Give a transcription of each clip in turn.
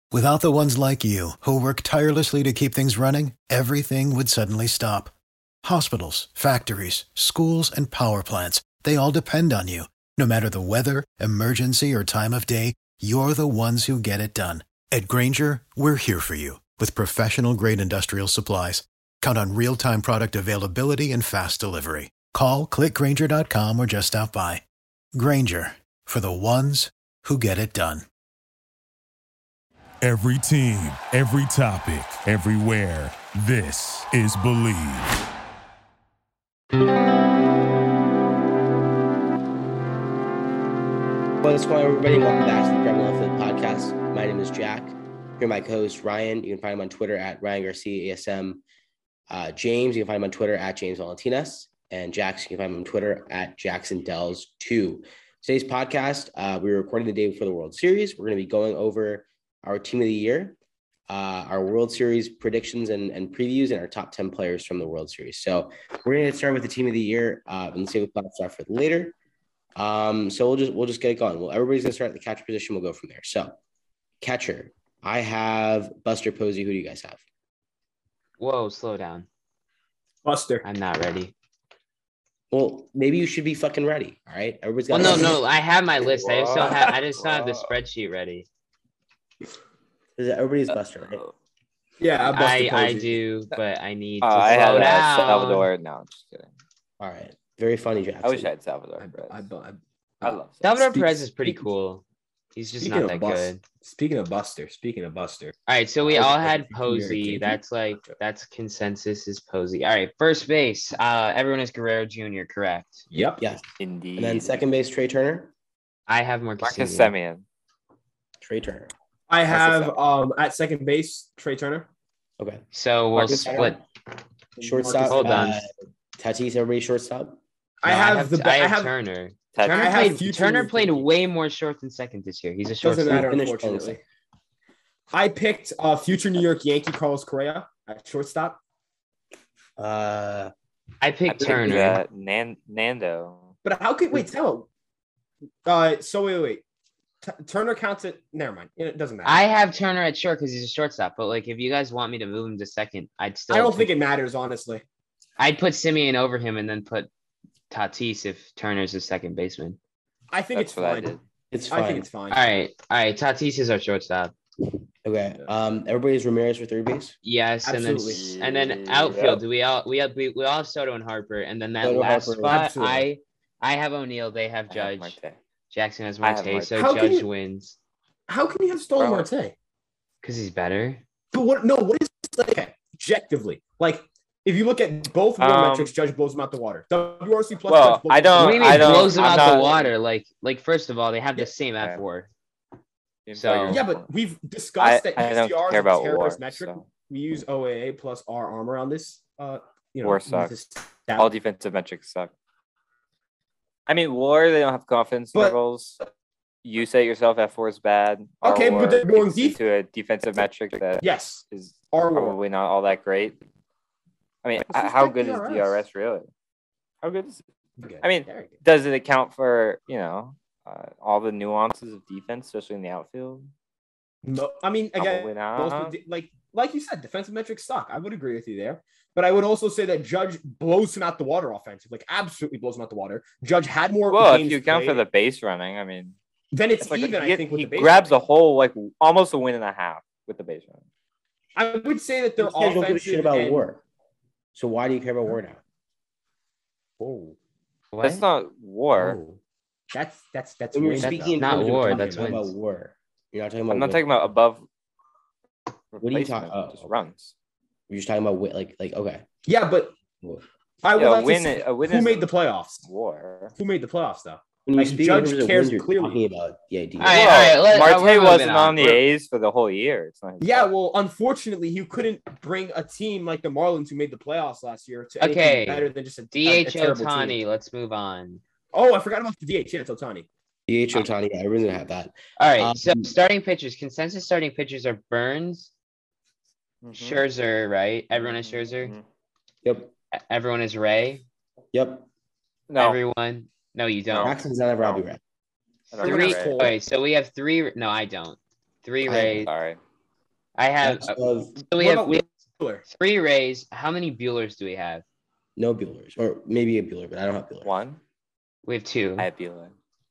Without the ones like you, who work tirelessly to keep things running, everything would suddenly stop. Hospitals, factories, schools, and power plants, they all depend on you. No matter the weather, emergency, or time of day, you're the ones who get it done. At Grainger, we're here for you with professional-grade industrial supplies. Count on real-time product availability and fast delivery. Call, clickgrainger.com, or just stop by. Grainger, for the ones who get it done. Every team, every topic, everywhere. This is Believe. What's going on, everybody? Welcome back to the Premier League podcast. My name is Jack. Here, my co-host Ryan. You can find him on Twitter at Ryan Garcia ASM. James, you can find him on Twitter at James Valentinas. And Jax, you can find him on Twitter at Jackson Dells 2. Today's podcast, we were recording the day before the World Series. We're going to be going over our team of the year, our World Series predictions and previews, and our top 10 players from the World Series. So we're going to start with the team of the year and save the thoughts for later. So we'll just get it going. Well, everybody's going to start at the catcher position. We'll go from there. So catcher, I have Buster Posey. Who do you guys have? Whoa, slow down. Buster. I'm not ready. Well, maybe you should be fucking ready. All right. Everybody's got No. I have my list. I just don't have the spreadsheet ready. Everybody's Buster, right? Yeah, I do, but I need to I slow had down. Salvador. No, I'm just kidding. All right. Very funny, Jackson. I wish I had Salvador. I love Salvador Perez is pretty cool. He's just not that good. Speaking of Buster. All right, so we all had Posey. That's consensus is Posey. All right, first base. Everyone is Guerrero Jr., correct? Yep. Yes. Indeed. And then second base, Trey Turner. I have Marcus Semien. Trey Turner. I have at second base Trey Turner. Okay. So we'll split. Shortstop. Hold on. Tatis, everybody shortstop. I have Turner. Turner. Turner played way more short than second this year. He's a short. Doesn't matter, unfortunately. I picked future New York Yankee Carlos Correa at shortstop. I picked Turner. Nando. But how could tell him? So wait. Turner counts it. Never mind. It doesn't matter. I have Turner at short because he's a shortstop. But like, if you guys want me to move him to second, I don't think it matters, honestly. I'd put Semien over him and then put Tatis if Turner's a second baseman. I think it's fine. It's fine. I think it's fine. All right. Tatis is our shortstop. Okay. Everybody's Ramirez for third base. Yes, absolutely. and then outfield. We all have Soto and Harper, and then that Soto, last Harper, spot. absolutely. I have O'Neill. They have Judge. Jackson has Marte, so How Judge wins. How can you have stolen Marte? Because he's better. But what is objectively? Like, if you look at both metrics, Judge blows him out the water. WRC plus. Well, I don't. What do you mean blows him out the water? Like first of all, they have the same F4. So yeah, but we've discussed that UCR is a terrorist metric. So. We use OAA plus R armor on this. WAR sucks. All defensive metrics suck. I mean, WAR, they don't have confidence intervals. You say yourself F4 is bad. Okay, but they're going deep to a defensive metric that is probably not all that great. I mean, how good is DRS really? How good is it? Okay. I mean, does it account for, all the nuances of defense, especially in the outfield? No, I mean, again, like you said, defensive metrics suck. I would agree with you there. But I would also say that Judge blows him out the water offensive, absolutely blows him out the water. Judge had more. Well, if you account for the base running, I mean, then it's even. I think with he the base grabs running. a whole almost a win and a half with the base running. I would say that they're offensive. Don't give a shit about WAR. So why do you care about WAR now? Oh, what? That's not WAR. Oh. That's when you're speaking not WAR. That's about WAR. You're not talking about. I'm not talking about above. What are you talking about? Just runs. You're just talking about okay. Yeah, but I would who made the playoffs? WAR. Who made the playoffs though? When you Judge cares clearly. Talking about all right. Marte wasn't on the A's for the whole year. It's not. Well, unfortunately, you couldn't bring a team like the Marlins who made the playoffs last year to anything better than just a DH Ohtani. Let's move on. Oh, I forgot about the DH. Yeah, it's Ohtani. DH Ohtani. I really have that. All right. So starting pitchers, consensus starting pitchers are Burns, Scherzer, right? Everyone is Scherzer. Yep. Everyone is Ray. Yep. No. Everyone. No, you don't. Jackson's not a Robbie Ray. Three. Okay, so we have three. No, I don't. Three Rays. Sorry. I have. So we have 3 Rays. How many Buellers do we have? No Buellers, or maybe a Bueller, but I don't have Bueller. 1. We have 2. I have Bueller.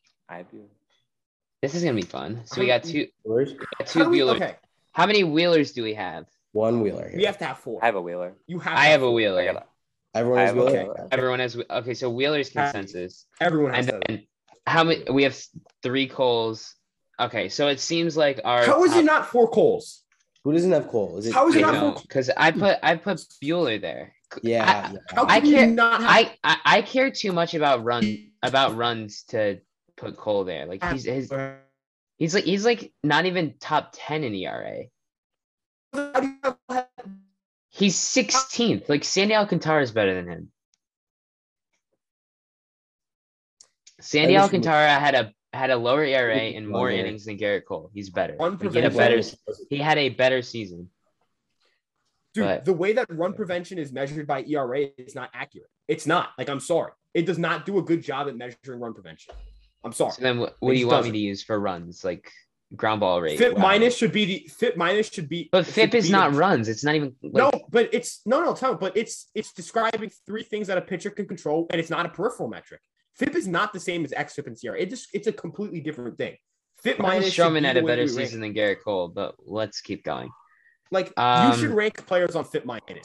This is gonna be fun. So we got 2 Buellers. 2 Buellers. Okay. How many Wheelers do we have? 1 Wheeler. We have to have 4. I have a Wheeler. I have a Wheeler. Everyone has Wheeler. Okay. Everyone has. Okay, so Wheeler's consensus. Everyone has. And then how many? We have 3 Coles. Okay, so it seems like our. How is it not 4 Coles? Who doesn't have Cole? Is it? How is it not 4 Coles? Because I put Bueller there. Yeah. I care too much about runs to put Cole there. Like he's like not even top 10 in ERA. He's 16th. Like Sandy Alcantara is better than him. Sandy Alcantara had a lower ERA and more innings than Garrett Cole. He's better. He had a better season. Dude, the way that run prevention is measured by ERA is not accurate. It's not. Like, I'm sorry. It does not do a good job at measuring run prevention. I'm sorry. So then what do you want me to use for runs? Like ground ball rate? FIP minus should be. But FIP is not runs. It's not even. No, but it's but it's describing 3 things that a pitcher can control, and it's not a peripheral metric. FIP is not the same as xFIP and CRA. It's a completely different thing. FIP minus. Stroman had a better season than Garrett Cole, but let's keep going. Like, you should rank players on FIP minus.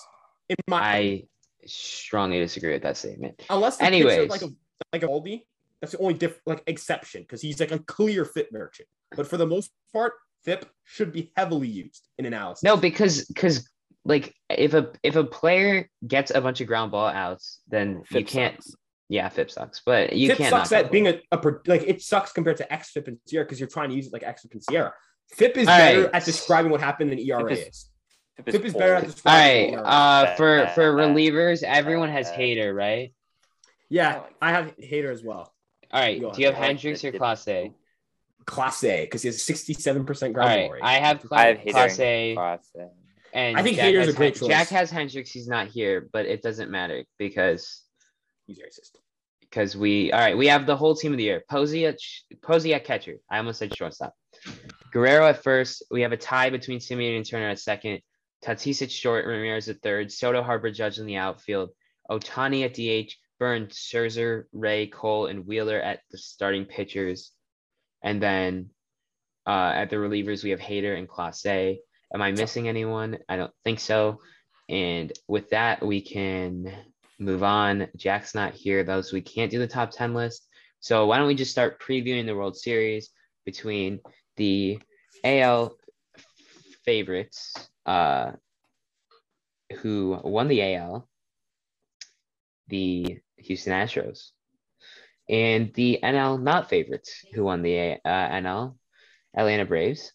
I strongly disagree with that statement. Unless the pitcher like a Goldie, that's the only exception, because he's like a clear FIP merchant. But for the most part, FIP should be heavily used in analysis. No, because like if a player gets a bunch of ground ball outs, then FIP you can't. Sucks. Yeah, FIP sucks, but you FIP can't. Sucks at being it sucks compared to xFIP and Sierra because you're trying to use it like xFIP and Sierra. FIP is better at describing what happened than ERA is. FIP is better at describing. All right. For relievers, everyone has Hader, right? Yeah, I have Hader as well. All right. Do you have Hendricks or Clase? Clase, because he has 67% ground ball rate. I have Clase. And I think Hader's a great choice. Jack has Hendricks. He's not here, but it doesn't matter because he's racist. Because we have the whole team of the year. Posey at catcher. I almost said shortstop. Guerrero at first. We have a tie between Simeon and Turner at second. Tatis at short, Ramirez at third. Soto, Harper, Judge in the outfield. Ohtani at DH. Burns, Scherzer, Ray, Cole, and Wheeler at the starting pitchers. And then at the relievers, we have Hader and Clase. Am I missing anyone? I don't think so. And with that, we can move on. Jack's not here, though, so we can't do the top 10 list. So why don't we just start previewing the World Series between the AL favorites who won the AL, the Houston Astros, and the NL not favorites who won the NL, Atlanta Braves.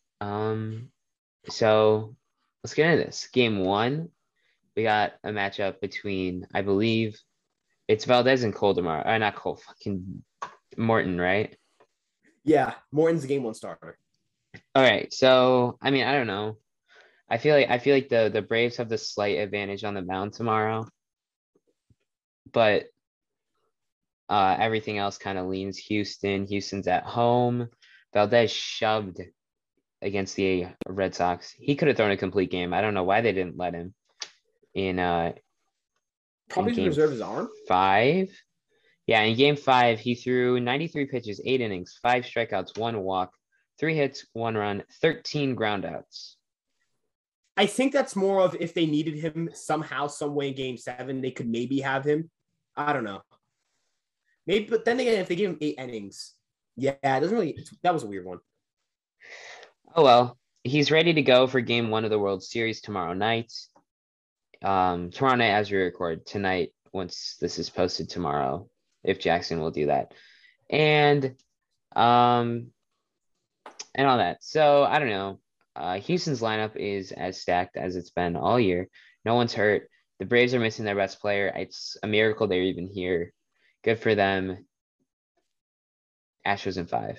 So let's get into this. Game 1, we got a matchup between, I believe, it's Valdez and Cole tomorrow. Not Cole, fucking Morton, right? Yeah, Morton's the game 1 starter. All right, so I mean, I don't know. I feel like the Braves have the slight advantage on the mound tomorrow, but everything else kind of leans Houston. Houston's at home. Valdez shoved against the Red Sox. He could have thrown a complete game. I don't know why they didn't let him in probably to preserve his arm. 5. Yeah, in game 5, he threw 93 pitches, 8 innings, 5 strikeouts, 1 walk, 3 hits, 1 run, 13 groundouts. I think that's more of if they needed him somehow, some way in game 7, they could maybe have him. I don't know. Maybe, but then again, if they give him 8 innings, yeah, it doesn't really. That was a weird one. Oh well, he's ready to go for game 1 of the World Series tomorrow night. Tomorrow night, as we record tonight, once this is posted tomorrow, if Jackson will do that, and all that. So I don't know. Houston's lineup is as stacked as it's been all year. No one's hurt. The Braves are missing their best player. It's a miracle they're even here. Good for them. Astros in 5.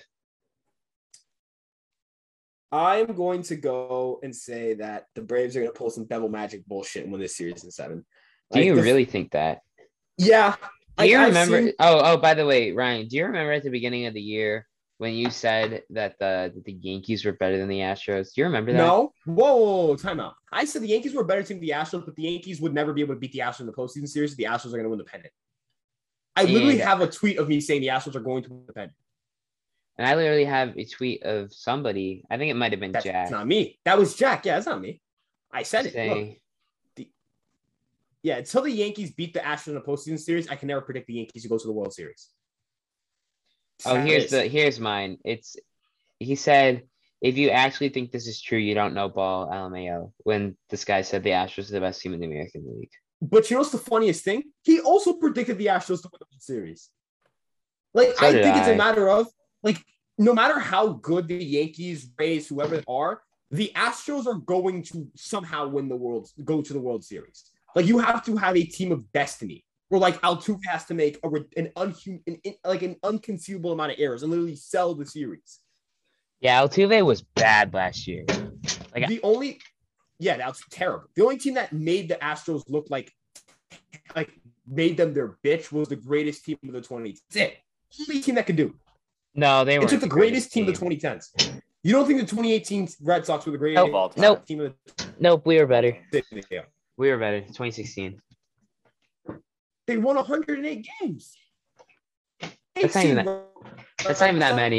I'm going to go and say that the Braves are going to pull some devil magic bullshit and win this series in 7. Do you really think that? Yeah. Do you remember? Oh, by the way, Ryan, do you remember at the beginning of the year when you said that the Yankees were better than the Astros. Do you remember that? No. Whoa, time out. I said the Yankees were a better team than the Astros, but the Yankees would never be able to beat the Astros in the postseason series. The Astros are going to win the pennant. I literally have a tweet of me saying the Astros are going to win the pennant. And I literally have a tweet of somebody. I think it might have been Jack. That's not me. That was Jack. Yeah, that's not me. I said it. Look, until the Yankees beat the Astros in the postseason series, I can never predict the Yankees to go to the World Series. Oh, here's mine. He said, if you actually think this is true, you don't know ball, LMAO, when this guy said the Astros are the best team in the American League. But you know what's the funniest thing? He also predicted the Astros to win the World Series. Like, so I think it's a matter of, like, no matter how good the Yankees, Rays, whoever they are, the Astros are going to somehow go to the World Series. Like, you have to have a team of destiny. Where like Altuve has to make an unconceivable amount of errors and literally sell the series. Yeah, Altuve was bad last year. That was terrible. The only team that made the Astros look like made them their bitch was the greatest team of the 2010s. That's it. Only team that could do. No, they were. It took the greatest team of the 2010s. You don't think the 2018 Red Sox were the greatest team of the Nope, we were better. We were better. 2016. They won 108 games. That's not even that many.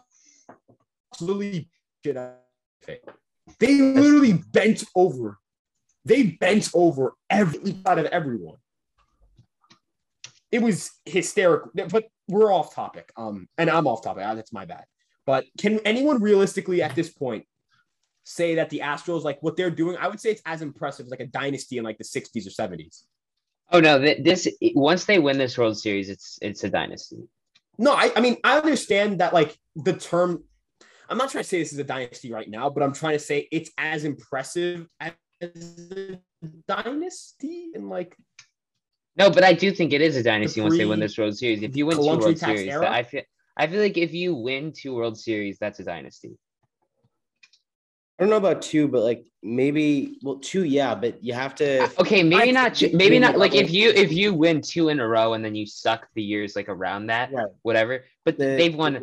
They literally bent over. They bent over every out of everyone. It was hysterical. But we're off topic. And I'm off topic. That's my bad. But can anyone realistically at this point say that the Astros, like what they're doing, I would say it's as impressive as like a dynasty in like the 60s or 70s. Oh no! Once they win this World Series, it's a dynasty. No, I mean I understand that like the term. I'm not trying to say this is a dynasty right now, but I'm trying to say it's as impressive as a dynasty and like. No, but I do think it is a dynasty once they win this World Series. If you win 2 World Series, I feel like if you win 2 World Series, that's a dynasty. I don't know about 2, but like maybe 2, yeah, but you have to. Okay, maybe not. Like if you win 2 in a row and then you suck the years like around that, right. Whatever. But they've made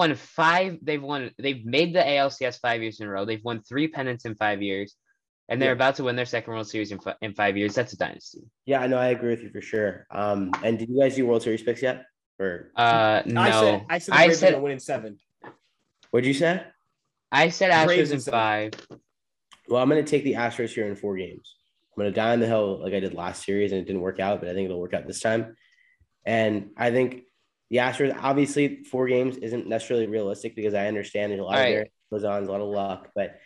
the ALCS 5 years in a row. They've won 3 pennants in 5 years, and they're about to win their second World Series in 5 years. That's a dynasty. Yeah, I know. I agree with you for sure. And did you guys do World Series picks yet? Or no, I said they're winning 7. What'd you say? I said Astros in 5. Well, I'm going to take the Astros here in 4 games. I'm going to die on the hill like I did last series, and it didn't work out, but I think it'll work out this time. And I think the Astros, obviously, 4 games isn't necessarily realistic because I understand there's a lot of there goes on, a lot of luck. But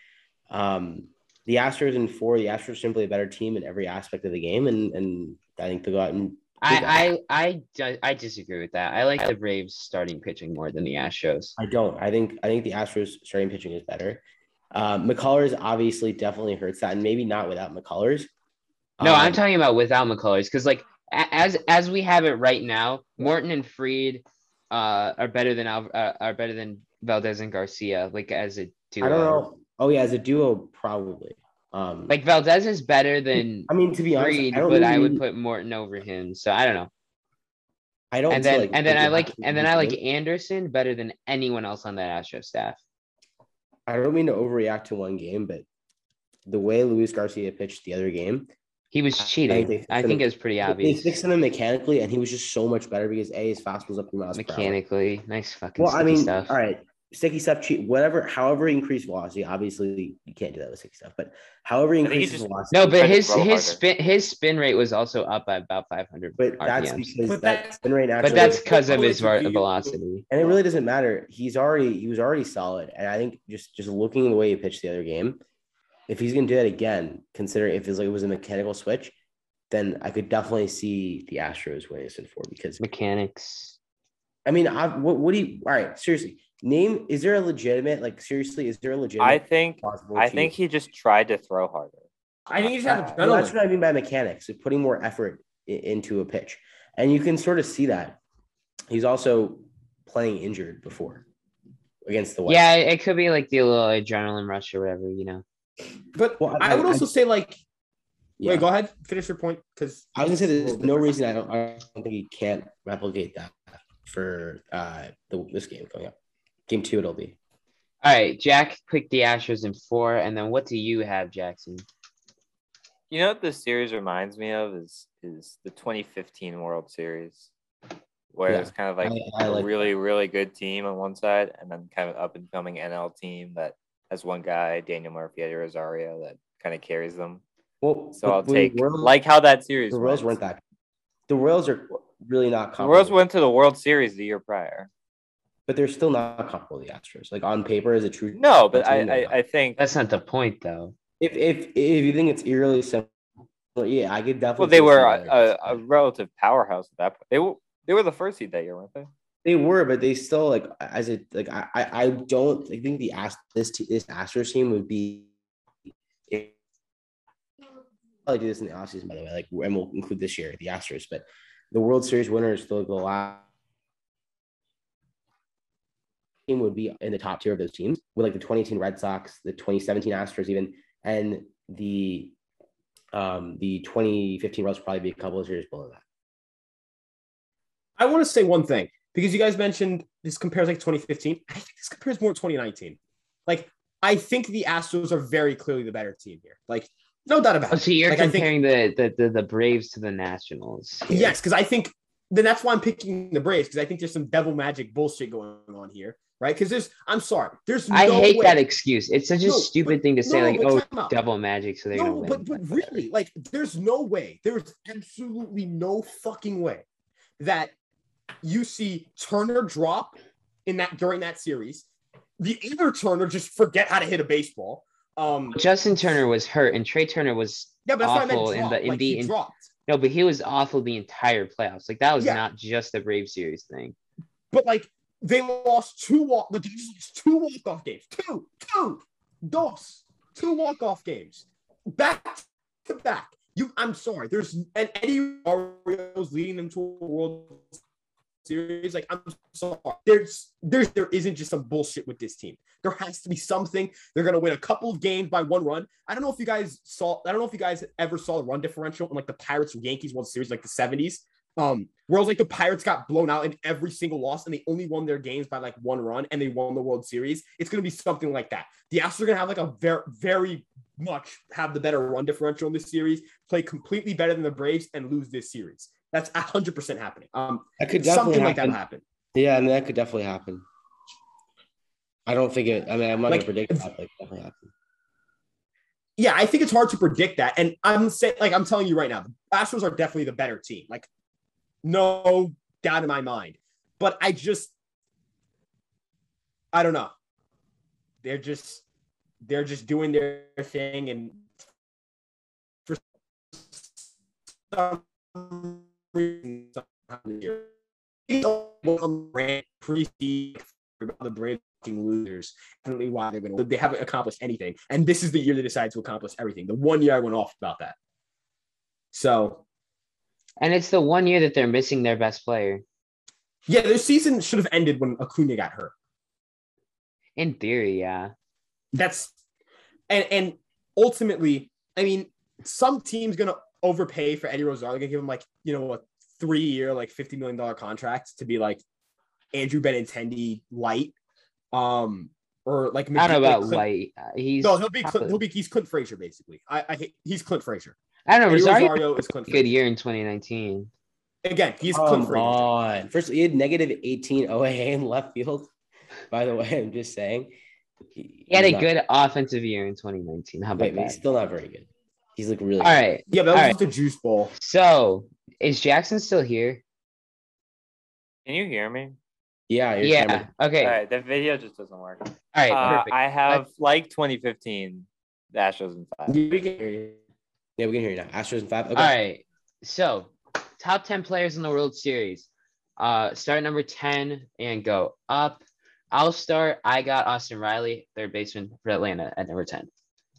the Astros in 4, the Astros are simply a better team in every aspect of the game, and I think they'll go out and. I disagree with that. I like the Braves starting pitching more than the Astros. I don't. I think the Astros starting pitching is better. McCullers obviously definitely hurts that, and maybe not without McCullers. No, I'm talking about without McCullers because like as we have it right now, Morton and Fried are better than Valdez and Garcia. Like as a duo. I don't know. Oh yeah, as a duo probably. Like Valdez is better than to be honest, Fried, but I would put Morton over him. So I don't know. I don't. And then I like Anderson better than anyone else on that Astros staff. I don't mean to overreact to one game, but the way Luis Garcia pitched the other game, he was cheating. I think it was pretty obvious. They fixed him mechanically, and he was just so much better because his fastball's up 3 miles mechanically. Per hour. Nice fucking stuff. All right. Sticky stuff, however he increased velocity. Obviously, you can't do that with sticky stuff, but however he increases velocity. No, but his spin rate was also up by about 500. But that's RPMs. because that spin rate naturally. But that's because of his velocity. And it really doesn't matter. He was already solid, and I think just looking at the way he pitched the other game, if he's gonna do that again, considering if it was a mechanical switch, then I could definitely see the Astros winning this in 4 because mechanics. I mean, what do you? All right, seriously. Is there a legitimate, like, seriously, is there a legitimate? I think he just tried to throw harder. I think he just had that's what I mean by mechanics, of putting more effort into a pitch. And you can sort of see that. He's also playing injured before against the West. Yeah, it could be like the little adrenaline rush or whatever, you know. But I would also say, like, wait, go ahead, finish your point. Because I was going to say there's no reason I don't think he can't replicate that for this game coming up. Game 2 it'll be. All right, Jack picked the Astros in 4, and then what do you have, Jackson? You know what this series reminds me of is the 2015 World Series, where it's kind of like a really, really good team on one side, and then kind of up and coming NL team that has one guy, Daniel Murphy, Eddie Rosario, that kind of carries them. Well, so I'll take like how that series. The Royals weren't that. The Royals are really not comparable. The Royals went to the World Series the year prior. But they're still not comparable to the Astros. Like on paper, is it true? No, but I think that's not the point, though. If you think it's eerily similar, yeah, I could definitely. Well, they were a relative powerhouse at that point. They were the first seed that year, weren't they? They were, but they still I don't think this Astros team would be. I'll do this in the offseason, by the way. And we'll include this year the Astros, but the World Series winner is still the last. Team would be in the top tier of those teams with like the 2018 Red Sox, the 2017 Astros even, and the 2015 Royals probably be a couple of years below that. I want to say one thing because you guys mentioned this compares like 2015. I think this compares more to 2019. Like I think the Astros are very clearly the better team here. Like no doubt about it. So you're comparing the Braves to the Nationals. Here. Yes, because I think then that's why I'm picking the Braves because I think there's some devil magic bullshit going on here. Right, because I hate that excuse. It's such a stupid thing to say, devil magic, so they're gonna win. But really, like, there's no way. There's absolutely no fucking way that you see Turner drop during that series. The other Turner just forget how to hit a baseball. Justin Turner was hurt, and Trey Turner was awful he dropped. No, but he was awful the entire playoffs. Like that was not just the Brave series thing. But like. They lost two walk-off games. Two walk-off games. Back to back. I'm sorry. There's and Eddie Mario's leading them to a World Series. Like, I'm sorry. There isn't just some bullshit with this team. There has to be something. They're gonna win a couple of games by 1 run. I don't know if you guys ever saw the run differential in like the Pirates Yankees World Series, like the 70s. Whereas like the Pirates got blown out in every single loss and they only won their games by like 1 run and they won the World Series. It's going to be something like that. The Astros are going to have like a very, very much have the better run differential in this series, play completely better than the Braves and lose this series. That's 100% happening. That could definitely something like that will happen. Yeah, I mean, that could definitely happen. I don't think it, I mean, I'm not going to predict that, but it definitely happen. Yeah, I think it's hard to predict that. And I'm telling you right now, the Astros are definitely the better team. Like, no doubt in my mind. But I don't know. They're just doing their thing, and for some reason, the Braves losers. Definitely why they haven't accomplished anything, and this is the year they decide to accomplish everything. The 1 year I went off about that. So. And it's the 1 year that they're missing their best player. Yeah, their season should have ended when Acuna got hurt. In theory, yeah. That's and ultimately, I mean, some team's gonna overpay for Eddie Rosario. They're gonna give him like, a 3-year, like $50 million contract to be like Andrew Benintendi light. Or like I don't know about light. He's Clint Frazier basically. He's Clint Frazier. I don't know. Rosario is Clint Frazier. Good year in 2019. Again, he's Clint Frazier. First, he had negative 18 OAA in left field. By the way, I'm just saying. He had a good offensive year in 2019. How about that? He's still not very good. He's like really all right. Yeah, but that was just a juice bowl. So, is Jackson still here? Can you hear me? Yeah. Okay. All right. The video just doesn't work. All right. Perfect. I have like 2015, the Astros in 5. We can hear you. Yeah, we can hear you now. Astros in 5. Okay. All right. So, top 10 players in the World Series. Start at number 10 and go up. I'll start. I got Austin Riley, third baseman for Atlanta at number 10.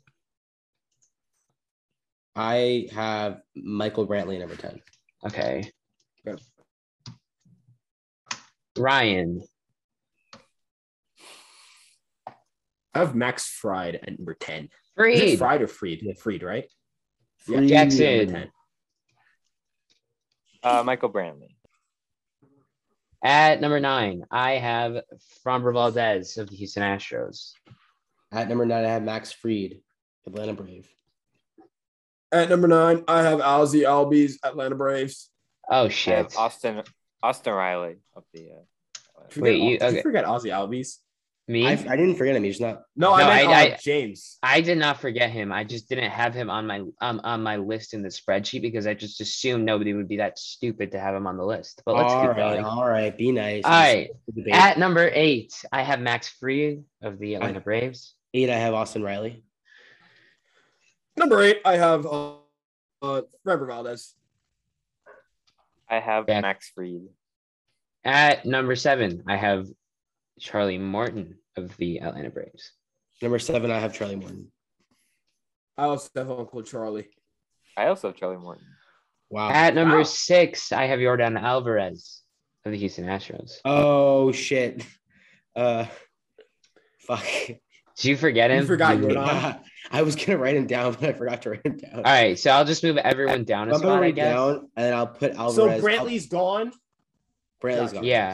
I have Michael Brantley at number 10. Okay. Ryan. I have Max Fried at number 10. Fried. Is it Fried or Fried? Yeah, Fried, right? Yeah. Jackson. Michael Brantley. At number 9, I have Framber Valdez of the Houston Astros. At number 9, I have Max Fried, Atlanta Brave. At number 9, I have Ozzie Albies, Atlanta Braves. Oh shit! Austin Riley of the. Did you forget Ozzie Albies? Me? I didn't forget him. He's not. No, I meant James. I did not forget him. I just didn't have him on my list in the spreadsheet because I just assumed nobody would be that stupid to have him on the list. But let's keep going. All right, be nice. All right. At number 8, I have Max Fried of the Atlanta Braves. 8, I have Austin Riley. Number 8, I have Framber Valdez. I have Max Fried. At number 7, I have Charlie Morton of the Atlanta Braves. Number 7, I have Charlie Morton. I also have Uncle Charlie. I also have Charlie Morton. Wow. At number 6, I have Yordan Alvarez of the Houston Astros. Oh shit. Fuck. Did you forget him? You forgot Yordan. I was gonna write him down, but I forgot to write him down. All right, so I'll just move everyone down a spot, I guess. Down, and then I'll put Alvarez. So Brantley's gone. Brantley's gone. Yeah.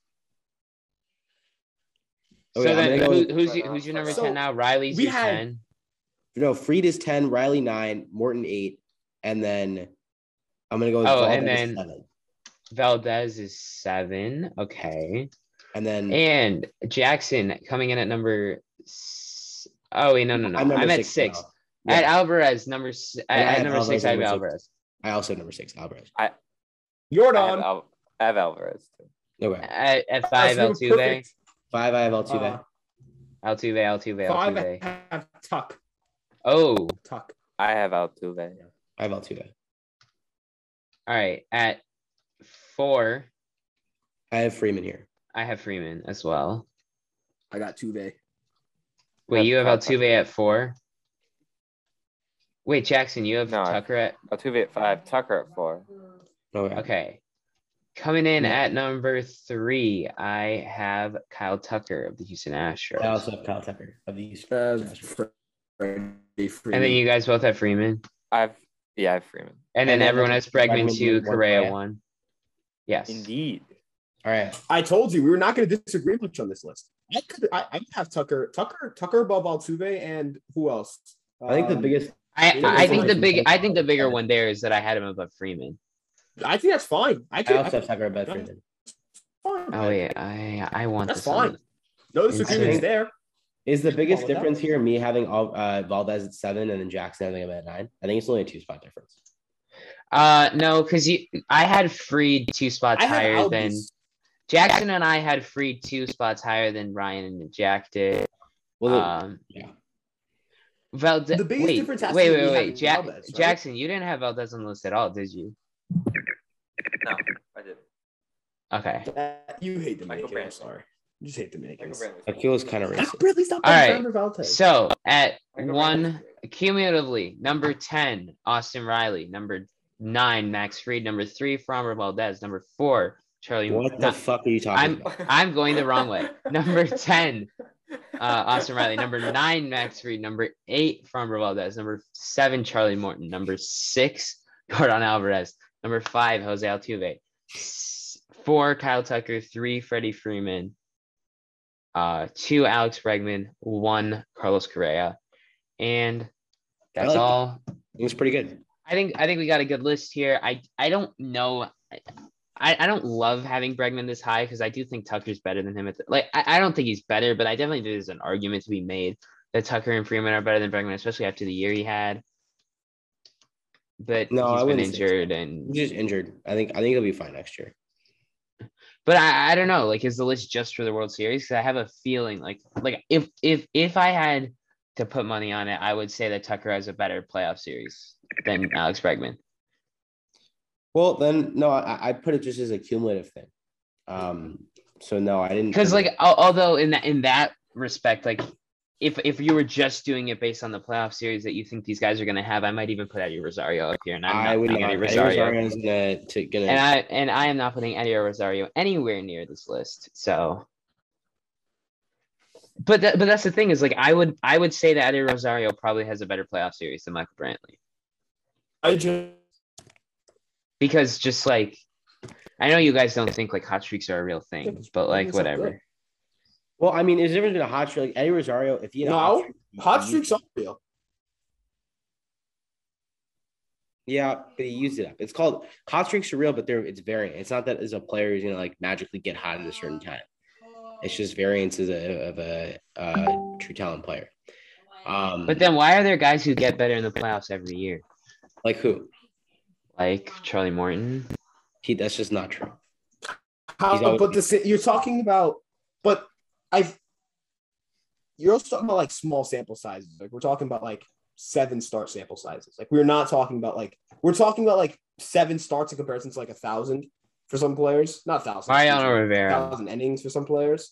So then who's your number 10 now? Riley's your 10. No, Fried is 10, Riley 9, Morton 8, and then I'm gonna go with Valdez and then 7. Valdez is 7. Okay. And Jackson coming in at number. Oh wait, no. I'm at 6. Yeah. At Alvarez, number 6, I have Alvarez. I also have number 6, Alvarez. Yordan. I have Alvarez too. Okay. At 5, Altuve. 5, I have Altuve. Altuve. 5, I have Tuck. Oh. Tuck. I have Altuve. I have Altuve. All right. At 4, I have Freeman here. I have Freeman as well. I got Tuve. Wait, you have Altuve at 4? Wait, Jackson, you have Tucker at Altuve at 5, Tucker at 4. Okay. Coming in at number 3, I have Kyle Tucker of the Houston Astros. I also have Kyle Tucker of the Houston Astros. And then you guys both have Freeman. I have Freeman. And then everyone has Bregman 2, Correa 1. Yes. Indeed. All right. I told you we were not going to disagree much on this list. I have Tucker above Altuve, and who else? I think the biggest. I think the bigger one there is that I had him above Freeman. I think that's fine. I also have Tucker above Freeman. Fine. Oh yeah, I want that's fine. No disagreements there. Is the biggest difference here me having Valdez at 7 and then Jackson having him at 9? I think it's only a 2-spot difference. No, because I had Fried 2 spots higher than Jackson, and I had Fried 2 spots higher than Ryan and Jack did. Well, yeah. Valdez. The biggest difference has wait. Valdez, right? Jackson, you didn't have Valdez on the list at all, did you? No, I did. Okay. You hate the Dominican. I'm sorry. You just hate the Dominicans. Akil's kind of racist. Really stop. All right. So at 1, cumulatively, number 10, Austin Riley. Number 9, Max Fried. Number 3, Framber Valdez. Number 4, Charlie. What the fuck are you talking about? I'm going the wrong way. Number 10, Austin Riley. Number 9, Max Fried. Number 8, Framber Valdez. Number 7, Charlie Morton. Number 6, Yordan Alvarez. Number 5, Jose Altuve. 4, Kyle Tucker. 3, Freddie Freeman. 2, Alex Bregman. 1, Carlos Correa. And that's all. It was pretty good. I think we got a good list here. I don't know. I don't love having Bregman this high because I do think Tucker's better than him. I don't think he's better, but I definitely think there's an argument to be made that Tucker and Freeman are better than Bregman, especially after the year he had. But no, he's been injured and he's just injured. I think he'll be fine next year. But I don't know. Is the list just for the World Series? Because I have a feeling if I had to put money on it, I would say that Tucker has a better playoff series than Alex Bregman. Well, then no, I put it just as a cumulative thing. So no, I didn't. Because although in that respect, if you were just doing it based on the playoff series that you think these guys are going to have, I might even put Eddie Rosario up here, and I would not. Eddie Rosario is gonna. And I am not putting Eddie Rosario anywhere near this list. So, but that's the thing is I would say that Eddie Rosario probably has a better playoff series than Michael Brantley. Because I know you guys don't think like hot streaks are a real thing, but like whatever. Well, I mean, there's a difference between a hot streak. Like Eddie Rosario, if you hot streaks are real. Yeah, but he used it up. It's called hot streaks are real, but it's variant. It's not that as a player is gonna like magically get hot at a certain time. It's just variances of a true talent player. But then why are there guys who get better in the playoffs every year? Like who? Like Charlie Morton. That's just not true. You're talking about, you're also talking about like small sample sizes. Like we're talking about like 7 start sample sizes. Like we're talking about like 7 starts in comparison to like 1,000 for some players. Not 1,000. Mariano Rivera. 1,000 innings for some players.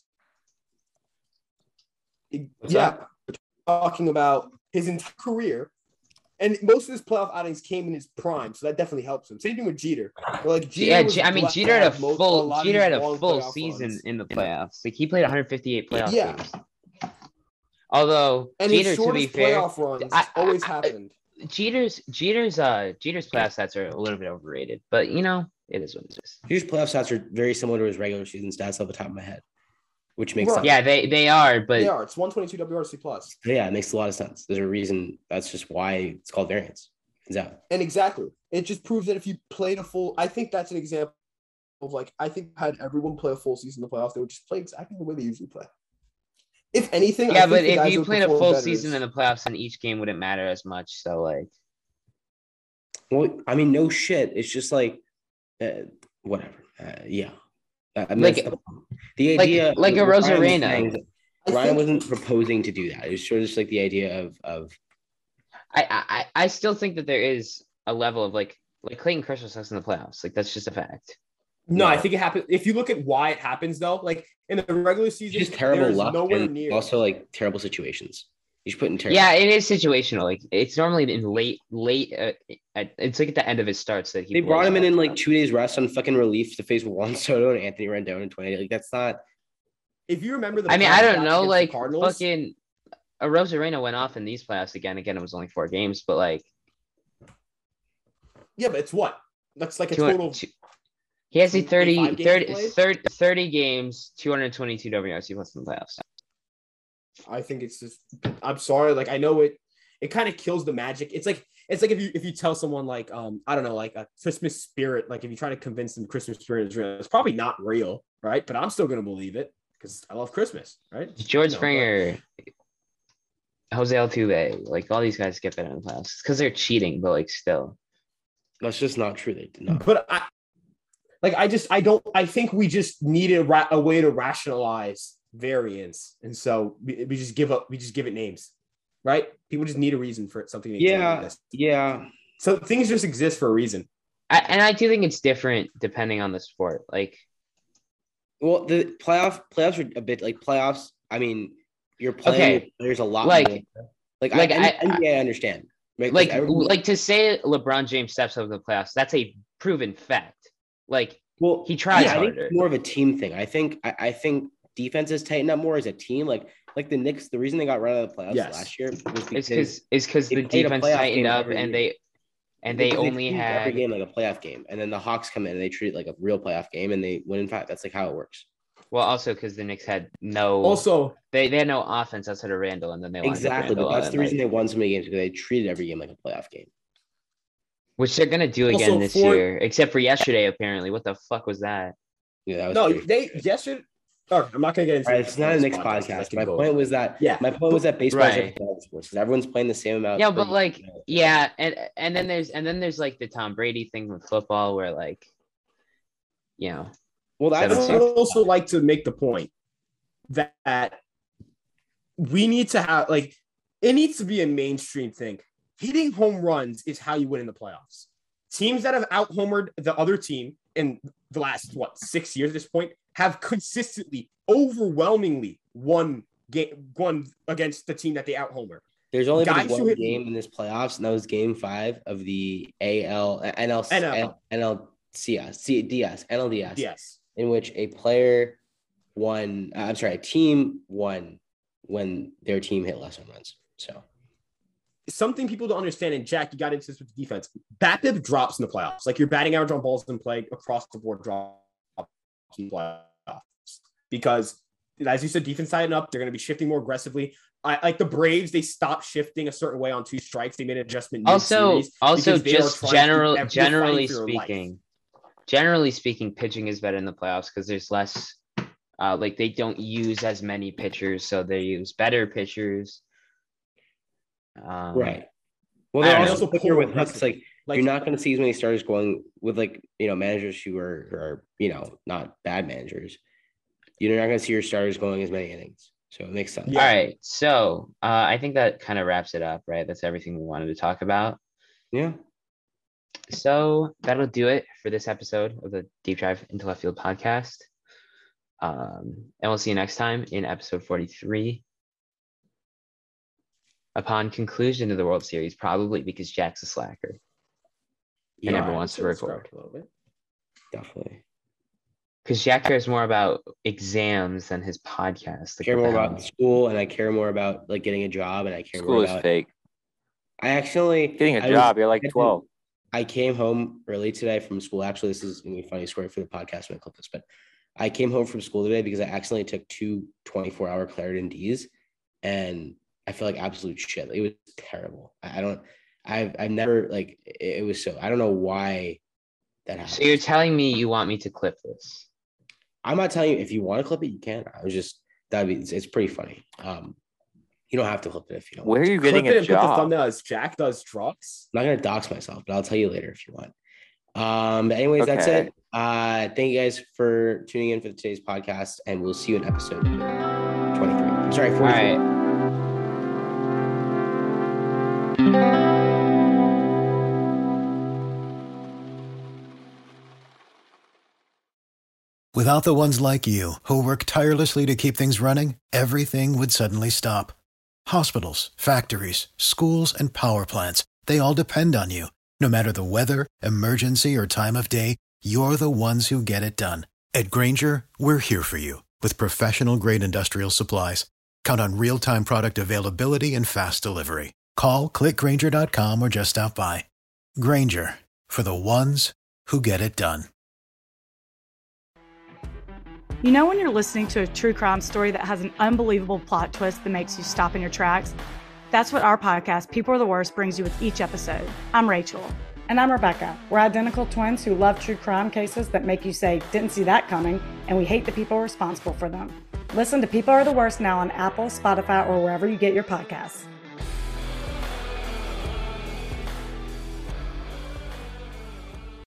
What's that? We're talking about his entire career. And most of his playoff outings came in his prime, so that definitely helps him. Same thing with Jeter. Like Jeter had a full season in the playoffs. Like he played 158 playoff games. Although Jeter, to be fair, playoff runs always happened. Jeter's playoff stats are a little bit overrated, but you know it is what it is. Jeter's playoff stats are very similar to his regular season stats off the top of my head, which makes sense. Yeah, they are, but they are. It's 122 WRC plus. Yeah, it makes a lot of sense. There's a reason. That's just why it's called variance. And exactly, it just proves that if you played a full, I think that's an example of like I think had everyone play a full season in the playoffs, they would just play exactly the way they usually play. If anything, yeah, but if you played a full season in the playoffs, then each game wouldn't matter as much. So, like, well, I mean, no shit. It's just like, whatever. Yeah, I mean, like the idea, like a Rosarena. Ryan wasn't proposing to do that. It was sort of just like the idea of. I still think that there is a level of like Clayton Kershaw sucks in the playoffs. Like that's just a fact. No, I think it happened. If you look at why it happens, though, like in the regular season, just terrible luck and also like terrible situations. You should put in terrible. Yeah, it is situational. Like it's normally in late. It's like at the end of his starts that they brought him in like 2 days rest on fucking relief to face Juan Soto and Anthony Rendon in 20. Like that's not. If you remember I don't know. Like fucking Rosarena went off in these playoffs again. Again, it was only 4 games, but like. Yeah, but it's what? That's like a total. He has a 30 games, 222 WRC plus in the playoffs. I think it's just. I'm sorry. Like I know it kind of kills the magic. It's like if you tell someone like I don't know, like a Christmas spirit, like if you try to convince them Christmas spirit is real, it's probably not real, right? But I'm still gonna believe it because I love Christmas, right? George Springer, Jose Altuve, like all these guys get better in the playoffs because they're cheating, but like still. That's just not true. They did not. But I think we just needed a way to rationalize variance. And so we just give it names, right? People just need a reason for something. Yeah. So things just exist for a reason. I do think it's different depending on the sport. Like, well, the playoffs are a bit like playoffs. I mean, you're playing. There's a lot more. I understand. Right? Like to say LeBron James steps over the playoffs, that's a proven fact. Like, well, he tries harder. I think it's more of a team thing. I think defenses tighten up more as a team. Like the Knicks, the reason they got run out of the playoffs last year was because the defense tightened up and they only had every game like a playoff game, and then the Hawks come in and they treat it like a real playoff game and they win in 5. That's like how it works. Well, also because the Knicks had no they had no offense outside of Randall, and then they exactly. But that's the reason they won so many games because they treated every game like a playoff game. Which they're gonna do again this year, except for yesterday. Apparently, what the fuck was that? Yeah, that was yesterday. Oh, I'm not gonna get into it. It's not a Knicks podcast. My point was that baseball is like sports because everyone's playing the same amount. Yeah, but like, and then there's like the Tom Brady thing with football where like, you know. Well, I would also like to make the point that we need to have like it needs to be a mainstream thing. Hitting home runs is how you win in the playoffs. Teams that have out-homered the other team in the last 6 years at this point have consistently, overwhelmingly won against the team that they out-homer. There's only been one game in this playoffs, and that was Game 5 of the NLDS, in which a team won when their team hit less home runs. So. something people don't understand, and Jack, you got into this with the defense. BABIP drops in the playoffs. Like your batting average on balls in play across the board drops in the playoffs because, as you said, defense tighten up. They're going to be shifting more aggressively. Like the Braves, they stopped shifting a certain way on 2 strikes. They made an adjustment. Also, just generally speaking, pitching is better in the playoffs because there's less. Like they don't use as many pitchers, so they use better pitchers. Right. Well, they're also quicker with hooks. Like you're not going to see as many starters going with managers who are not bad managers. You're not going to see your starters going as many innings. So it makes sense. Yeah. All right. So I think that kind of wraps it up, right? That's everything we wanted to talk about. Yeah. So that'll do it for this episode of the Deep Drive into Left Field podcast. And we'll see you next time in episode 43. Upon conclusion of the World Series, probably because Jack's a slacker and never wants to record. Definitely. Because Jack cares more about exams than his podcast. I care more about school, and I care more about getting a job, and I care more about school is fake. I actually getting a job. You're like 12. I came home early today from school. Actually, this is gonna be a funny story for the podcast when I clip this, but I came home from school today because I accidentally took 2 24-hour Claritin Ds, and I feel like absolute shit. It was terrible. I've never it was so, I don't know why that happened. So you're telling me you want me to clip this? I'm not telling you. If you want to clip it, you can. It's pretty funny. You don't have to clip it if you don't. Where are you getting a job? Put the thumbnail as Jack does drugs. I'm not going to dox myself, but I'll tell you later if you want. But anyways, okay. That's it. Thank you guys for tuning in for today's podcast, and we'll see you in episode 23. I'm sorry, 44. All right. Without the ones like you, who work tirelessly to keep things running, everything would suddenly stop. Hospitals, factories, schools, and power plants, they all depend on you. No matter the weather, emergency, or time of day, you're the ones who get it done. At Grainger, we're here for you with professional-grade industrial supplies. Count on real-time product availability and fast delivery. Call, click Grainger.com, or just stop by. Grainger, for the ones who get it done. You know when you're listening to a true crime story that has an unbelievable plot twist that makes you stop in your tracks? That's what our podcast, People Are the Worst, brings you with each episode. I'm Rachel. And I'm Rebecca. We're identical twins who love true crime cases that make you say, didn't see that coming, and we hate the people responsible for them. Listen to People Are the Worst now on Apple, Spotify, or wherever you get your podcasts.